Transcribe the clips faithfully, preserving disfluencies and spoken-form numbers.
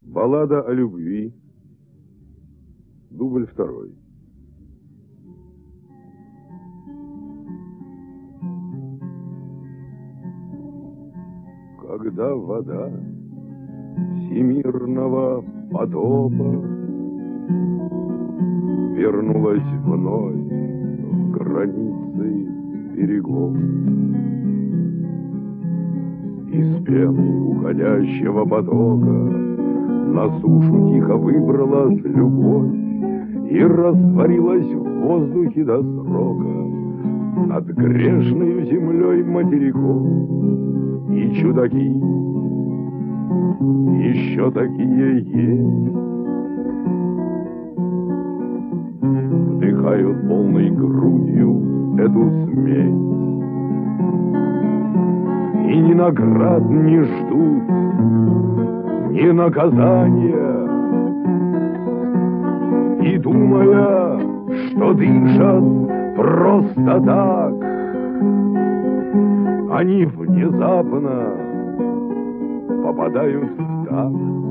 Баллада о любви. Дубль второй. Когда вода всемирного потопа вернулась вновь в границы берегов, из пены уходящего потока на сушу тихо выбралась любовь и растворилась в воздухе до срока над грешною землей материков. И чудаки еще такие есть, вдыхают полной грудью эту смесь и ни наград не ждут, ни наказания, и думая, что дышат просто так, они внезапно попадают в так.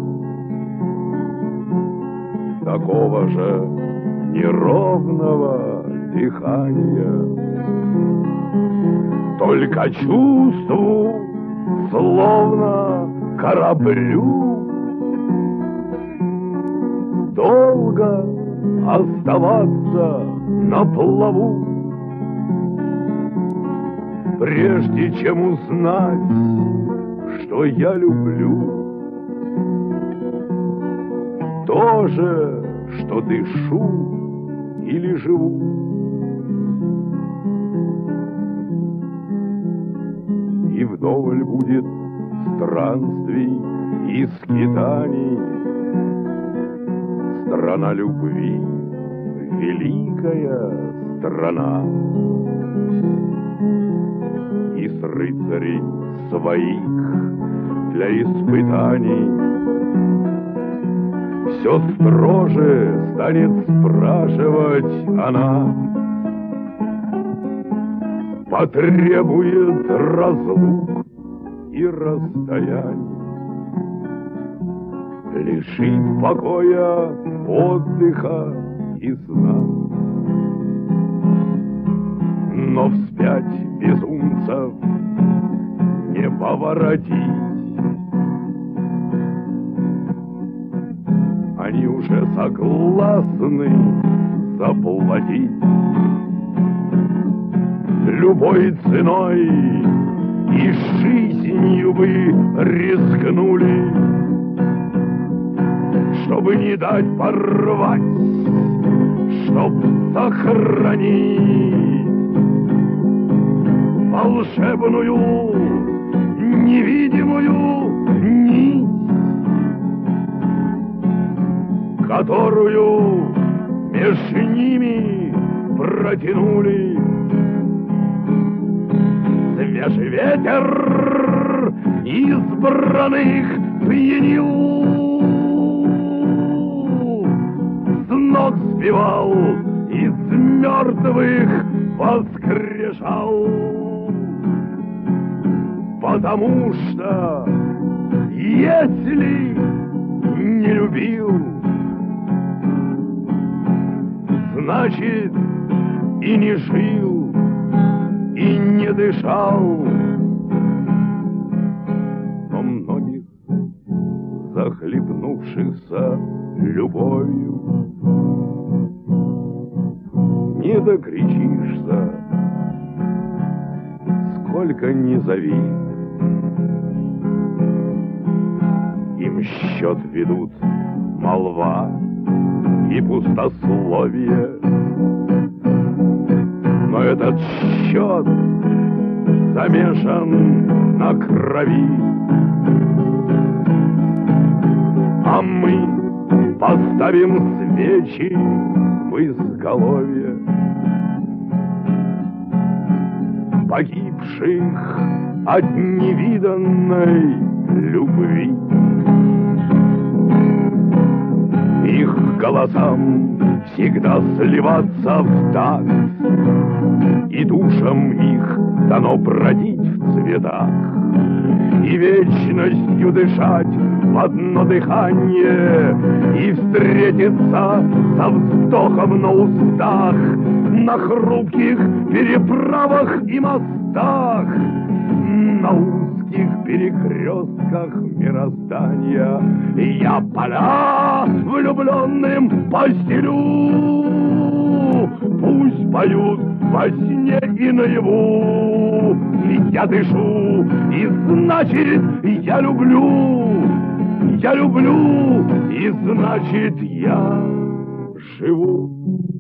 Такого же неровного дыхания, только чувству, словно кораблю, долго оставаться на плаву, прежде чем узнать, что я люблю то же, что дышу или живу. И вдоволь будет странствий и скитаний. Страна любви, великая страна. И с рыцарей своих для испытаний все строже станет спрашивать она, потребует разлук и расстояний, лишит покоя, отдыха и сна. Но вспять безумцев не поворотить, они уже согласны заплатить любой ценой, и жизнью бы рискнули, чтобы не дать порвать, чтоб сохранить волшебную невидимую нить, которую меж ними протянули. Свежий ветер избранных пьянил, с ног сбивал, из мертвых воскрешал. Потому что если не любил, значит и не жил, и не дышал. Но многих захлебнувшихся любовью не докричишься, сколько ни зови. Им счет ведут молва и пустословие, но этот счет замешан на крови. А мы поставим свечи в изголовье погибших от невиданной любви. Их голосам всегда сливаться в такт, и душам их дано бродить в цветах, и вечностью дышать в одно дыхание, и встретиться со вздохом на устах, на хрупких переправах и мостах, на узких перекрестках мироздания. И я поля влюбленным постелю, пусть поют во сне и наяву. Я дышу, и значит я люблю, я люблю, и значит я живу.